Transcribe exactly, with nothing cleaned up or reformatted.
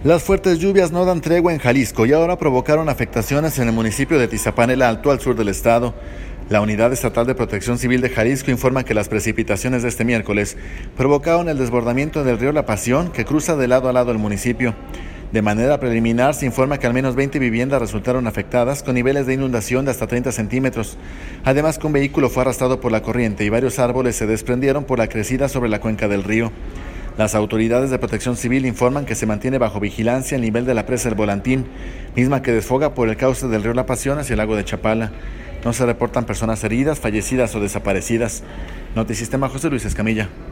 Las fuertes lluvias no dan tregua en Jalisco y ahora provocaron afectaciones en el municipio de Tizapán el Alto, al sur del estado. La Unidad Estatal de Protección Civil de Jalisco informa que las precipitaciones de este miércoles provocaron el desbordamiento del río La Pasión, que cruza de lado a lado el municipio. De manera preliminar, se informa que al menos veinte viviendas resultaron afectadas, con niveles de inundación de hasta treinta centímetros. Además, que un vehículo fue arrastrado por la corriente y varios árboles se desprendieron por la crecida sobre la cuenca del río. Las autoridades de Protección Civil informan que se mantiene bajo vigilancia el nivel de la presa El Volantín, misma que desfoga por el cauce del río La Pasión hacia el lago de Chapala. No se reportan personas heridas, fallecidas o desaparecidas. Notisistema, José Luis Escamilla.